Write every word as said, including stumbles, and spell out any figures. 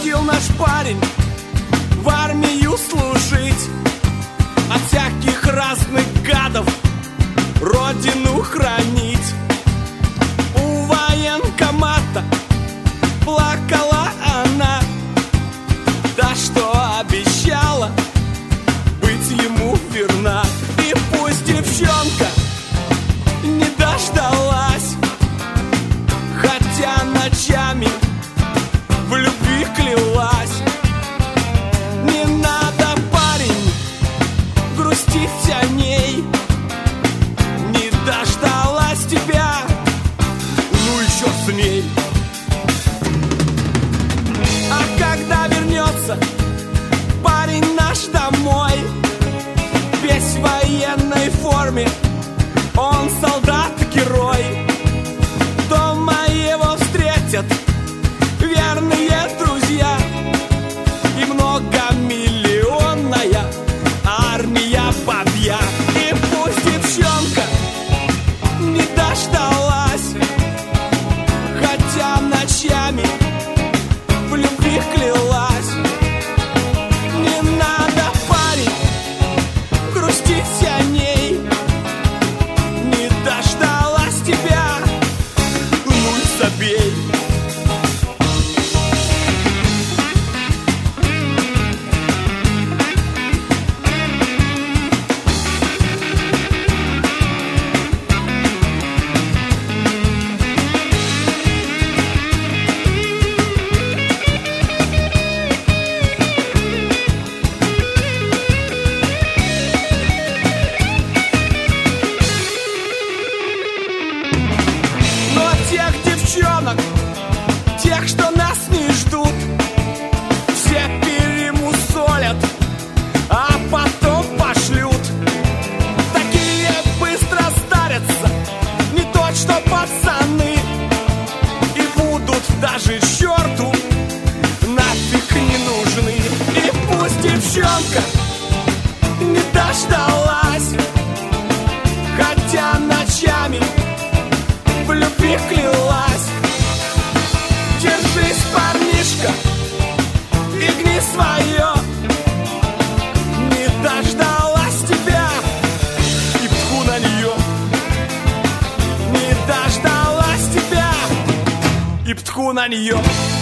уходил наш парень в армию служить, от всяких разных гадов родину хранить. У военкомата плакала она, да что обещала быть ему верна. И пусть девчонка не дождалась, хотя ночами в любви клялась. Не надо, парень, грустить о ней, не дождалась тебя, ну еще с ней. А когда вернется парень наш домой, весь в военной форме, он солдат-герой, дома его встретят верные друзья и многомиллионная армия бабья. И пусть девчонка не дождалась, хотя ночами в любви клялась. Не надо, парень, грустить о ней, не дождалась тебя, ну и забей. Тех, что нас не ждут, все перемусолят, а потом пошлют. Такие быстро старятся, не то что пацаны, и будут даже черту нафиг не нужны. И пусть девчонка не дождалась, хотя ночами в любви клялась. Держись, парнишка, и гни свое, не дождалась тебя, и пху на нее. Не дождалась тебя, и пху на нее.